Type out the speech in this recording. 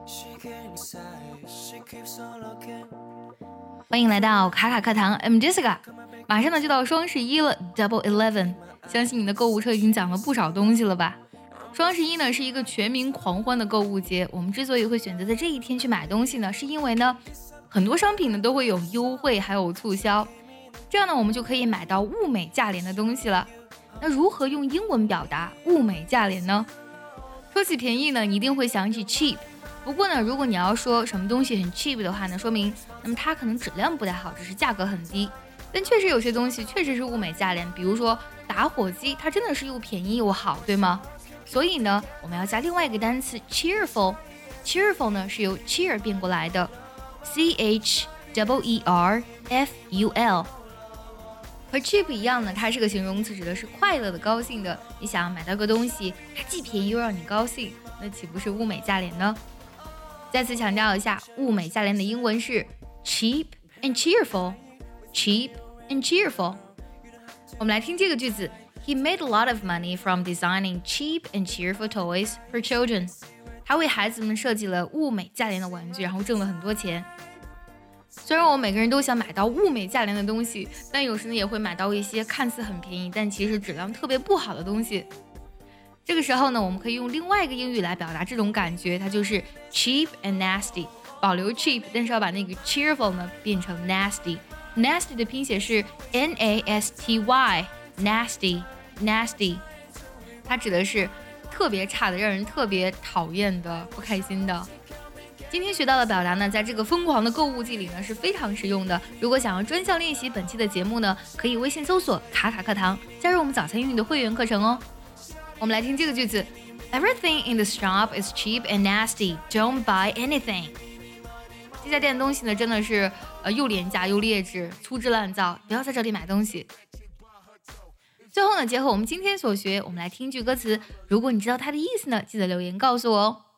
欢迎来到卡卡课堂 ，I'm Jessica。马上呢就到双11了 ，Double 11，相信你的购物车已经攒了不少东西了吧？双11呢是一个全民狂欢的购物节，我们之所以会选择在这一天去买东西呢，是因为呢很多商品呢都会有优惠还有促销，这样呢我们就可以买到物美价廉的东西了。那如何用英文表达物美价廉呢？说起便宜呢，你一定会想起 cheap。不过呢，如果你要说什么东西很 cheap 的话呢，说明那么它可能质量不太好，只是价格很低。但确实有些东西确实是物美价廉，比如说打火机，它真的是又便宜又好，对吗？所以呢，我们要加另外一个单词 cheerful。cheerful 呢是由 cheer 变过来的 ，CHEERFUL。和 cheap 一样呢，它是个形容词，指的是快乐的、高兴的。你想买到个东西，它既便宜又让你高兴，那岂不是物美价廉呢？再次强调一下，物美价廉的英文是 cheap and cheerful。cheap and cheerful。我们来听这个句子 ：He made a lot of money from designing cheap and cheerful toys for children。他为孩子们设计了物美价廉的玩具，然后挣了很多钱。虽然我们每个人都想买到物美价廉的东西，但有时呢也会买到一些看似很便宜，但其实质量特别不好的东西。这个时候呢，我们可以用另外一个英语来表达这种感觉，它就是 cheap and nasty。保留 cheap， 但是要把那个 cheerful 呢变成 nasty。nasty 的拼写是 nasty，nasty，nasty， 它指的是特别差的，让人特别讨厌的、不开心的。今天学到的表达呢，在这个疯狂的购物季里呢是非常实用的。如果想要专项练习本期的节目呢，可以微信搜索卡卡课堂，加入我们早餐英语的会员课程哦。我们来听这个句子 ：Everything in the shop is cheap and nasty. Don't buy anything. 这家店的东西呢，真的是又廉价又劣质，粗制滥造，不要在这里买东西。最后呢，结合我们今天所学，我们来听句歌词。如果你知道它的意思呢，记得留言告诉我哦。